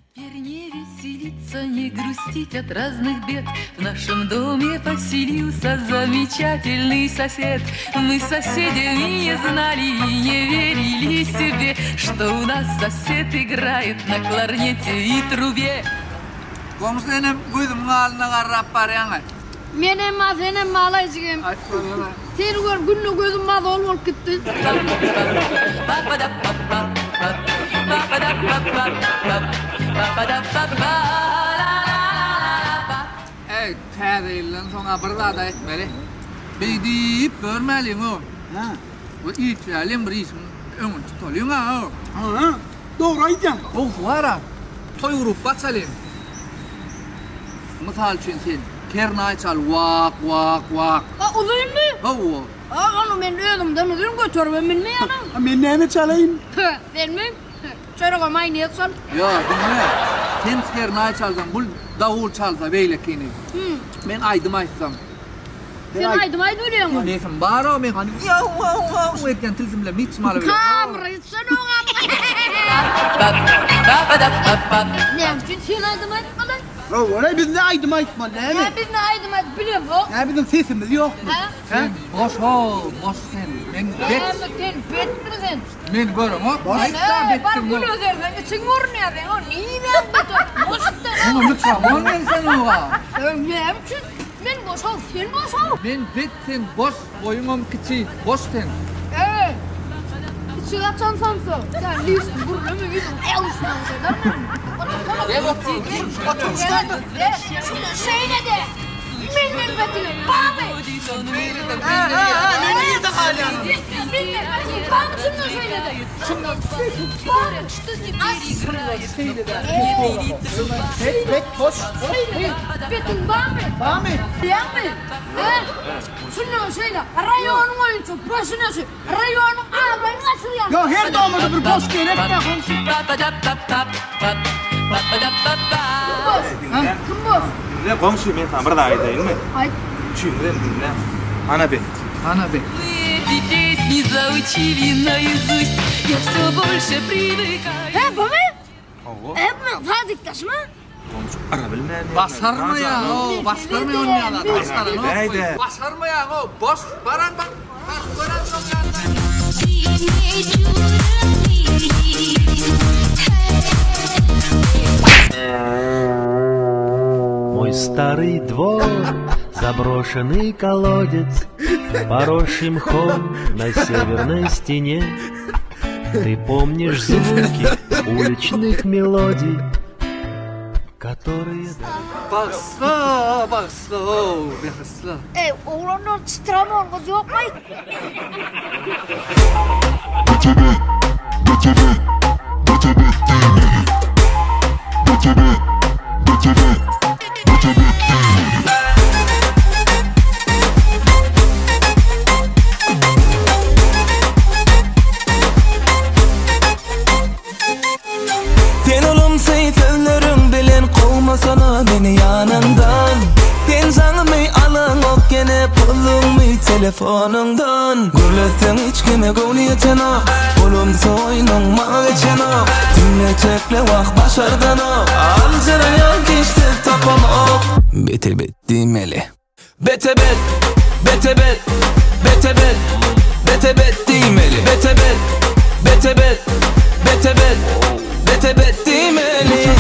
Не веселиться, не грустить от разных бед. В нашем доме поселился замечательный сосед. Мы соседями не знали и не верили себе, что у нас сосед играет на кларнете и трубе. Komşularım gözümün alnına karrap var yani. Men emma sen emma alaycığım. Sen gör günlük gözüm mal olup gitti. Ey tədəyilən sonra burada da etmeli. Bir deyip görmeliyim o. Bu içelim bir işin önün tutalım ha o. Ha, doğru ayıcan. O var ha. Toy vurup batsalim. Misal için sen kernay çal vak vak vak. Uzayım mı? O. Onu ben ölümden ödüm götürmem ben ne yana? Ben neyine çalayım? Sen mi? Şöyle koymayı niye çal? Ya dinle. Sen kernay çalsan bu davul çalsa böyle kini. Ben aydım aytsam. Sen aydım duruyor mu? Neyse baro men hani yav etken tilsimle miç malı böyle. Kamrı sen ona. Ne yapıyorsun sen aydım kadar? Öyle biz ne aydım aytma değil mi? Ya biz ne aydım biliyor musun? Ya bizim sesimiz yok mu? Sen boş ol, boş sen. Ben bet, Sen betmisin. men görüm o. Aytta Var bettim. bunu özerden için görünüyor ben o niye ben boşta. Bunu lütfen on ben sen oğa. Ne yapıyorsun? Ben boş ol, sen boş ol. Ben bet sen boş, boyumum kiçi, boş sen. Evet. İçi açan samsa. Sen lisin burada mı gidin? Yavuştan şeyler mi? Gel otur. Şunu şeyine de. Minnin betine. Babi. Ne yedin hala? Minnin betine. Bak şunu şeyine de. Bet boş. Betin bami. Bami. Diyen mi? Şunu şeyle. Rayonun oyuncu. Başına şey. Rayonun ağabeyini açılıyor. Ya her damada bir boş gerek ne komşu? Kim boş? Ne komşu men tam burada aytayınmı? Ay. Çüren dinle. Ana bet. Ana bet. Эти песни заучили наизусть. Я все больше привыкаю. He bu mu? Oğul. Hep mi? Sadıktaş mı? Komşu ara bilmem. Basarma ya o, basarma oynayanlar. Basarma Haydi. o. Basarma ya o, boş. Baran bak. Bak gören çok yandan. Мой старый двор, заброшенный колодец, поросший мхом на северной стене. Ты помнишь звуки уличных мелодий, которые... Basra, basra o, basra. Oğlanlar titreme olmaz yok mu? Sen olumsuz sözlerin bilen kovmasana beni yanından. Sen sanmay alın ok gene pulunmu telefonundan. Gürlesen hiç kime gowniyetena. Olumsuz oyunun mağa geçena. Dinle çekle vak başardan o. Al jarayan geçti tapam ok. Bete bet dimeli. Bete bet, bete bet, bete bet, bete bet dimeli. Bete bet, bete bet, bete bet, bete bet dimeli.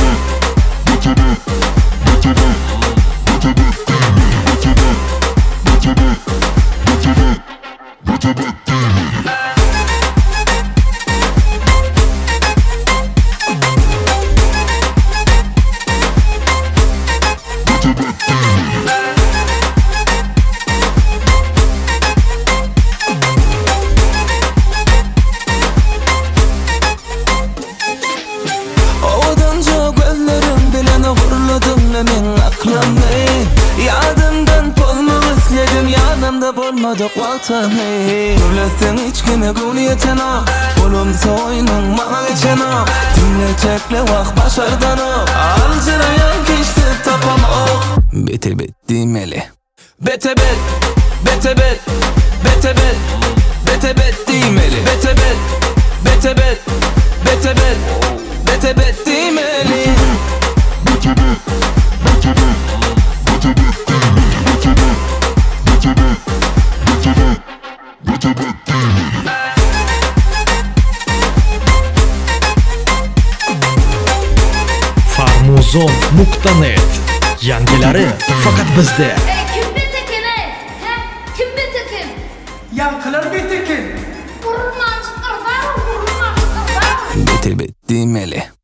Odan çok gözlerim bilen uğurladım men aklımı. Yadımdan polma ısledim yanımda bolmadık vaktamı. Gürlesen hiç kime gowniyetena. Olumsuz oyunun mağa geçena. Dinle çekle vak başardan o. Al jarayan geçti tapam ok. Bete bet dimeli. Bete bet, bete bet, bete bet, bete bet dimeli. Bete bet, bete bet, bete bet, bete bet dimeli. Ozon.net. Yangilari faqat bizda. Kim betikin he? Kim betikin? Yankılar betikin. Vurma çıkar, vurma çıkar. Bitti mele.